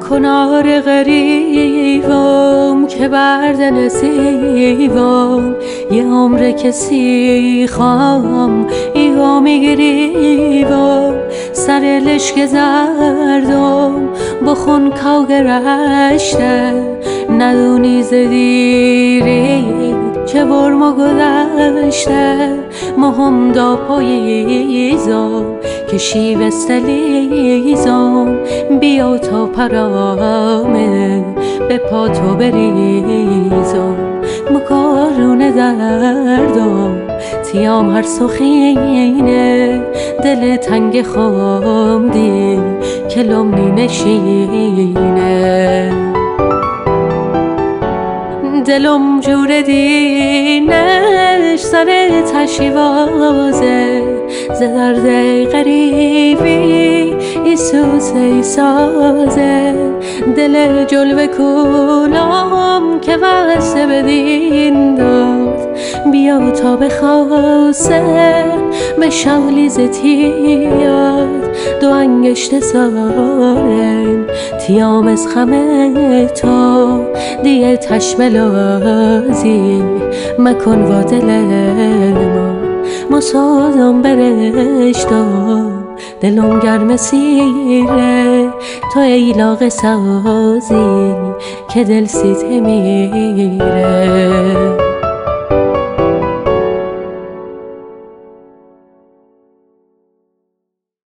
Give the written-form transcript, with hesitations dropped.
کنار غریبم که برد نصیبم، یه عمر کسی خواهم ایوا میگریبم، سر لشک زردم بخون کاغرشته، ندونی زدیری چه برم و گذشته، مهم دا پاییزم که شیو استلیزم، بیا تا پرامه به پا تو بریزم، مکارون دردم تیام هر سخینه، دل تنگ خام دی کلم نی نشینه، دلم جور دینش سر تشیوازه، ز درد غریبی ای سوزه ای سازه، دل جلوه کولم که واسه بدین داد، بیا تا بخواسته به شولی زتیاد، دو انگشت سارن تیام از خمه تا دیگه تشملازی مکن و دل ما مسازم برشتم، دلم گرم سیره تو ایلاغ سازی که دل سیته میره.